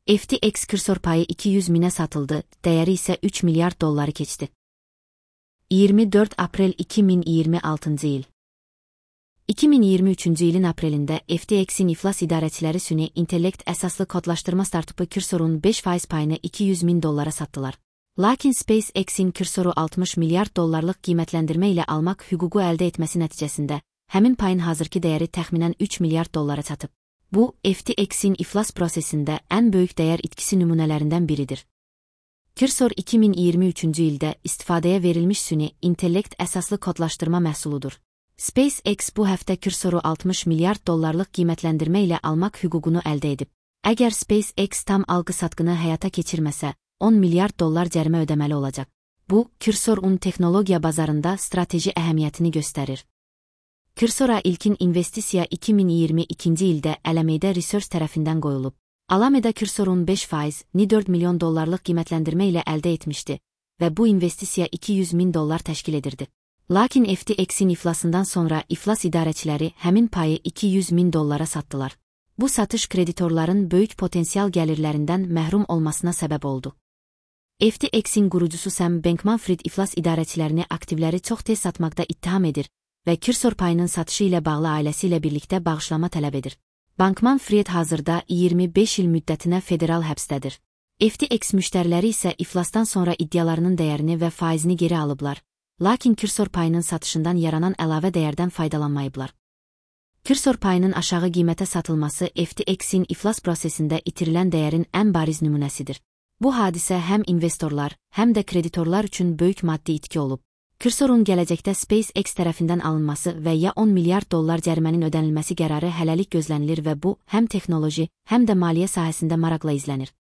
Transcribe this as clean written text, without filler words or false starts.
FTX kürsor payı 200 minə satıldı, dəyəri isə 3 milyard dolları keçdi. 24 aprel 2026-cı il. 2023-cü ilin aprelində FTX-in iflas idarəçiləri süni intellekt əsaslı kodlaşdırma startupu Cursor'un 5% payını 200 min dollara sattılar. Lakin SpaceX-in Cursor'u 60 milyard dollarlıq qiymətləndirmə ilə almaq hüququ əldə etməsi nəticəsində, həmin payın hazırki dəyəri təxminən 3 milyard dollara çatıb. Bu, FTX-in iflas prosesində ən böyük dəyər itkisi nümunələrindən biridir. Cursor 2023-cü ildə istifadəyə verilmiş süni intellekt əsaslı kodlaşdırma məhsuludur. SpaceX bu həftə Cursor'u 60 milyard dollarlıq qiymətləndirmə ilə almaq hüququnu əldə edib. Əgər SpaceX tam alqı-satqını həyata keçirməsə, 10 milyard dollar cərimə ödəməli olacaq. Bu, Cursor'un texnologiya bazarında strateji əhəmiyyətini göstərir. Cursor'a ilkin investisiya 2022-ci ildə Alameda Research tərəfindən qoyulub. Alameda Cursor'un 5%, 4 milyon dollarlıq qiymətləndirmə ilə əldə etmişdi və bu investisiya 200 min dollar təşkil edirdi. Lakin FTX-in iflasından sonra iflas idarəçiləri həmin payı 200 min dollara sattılar. Bu satış kreditorların böyük potensial gəlirlərindən məhrum olmasına səbəb oldu. FTX-in qurucusu Sam Bankman-Fried iflas idarəçilərini aktivləri çox tez satmaqda ittiham edir və Cursor payının satışı ilə bağlı ailəsi ilə birlikdə bağışlama tələb edir. Bankman-Fried hazırda 25 il müddətinə federal həbsdədir. FTX müştəriləri isə iflasdan sonra iddialarının dəyərini və faizini geri alıblar. Lakin Cursor payının satışından yaranan əlavə dəyərdən faydalanmayıblar. Cursor payının aşağı qiymətə satılması FTX-in iflas prosesində itirilən dəyərin ən bariz nümunəsidir. Bu hadisə həm investorlar, həm də kreditorlar üçün böyük maddi itki olub. Cursor'un gələcəkdə SpaceX tərəfindən alınması və ya 10 milyard dollar cərimənin ödənilməsi qərarı hələlik gözlənilir və bu, həm texnoloji, həm də maliyyə sahəsində maraqla izlənir.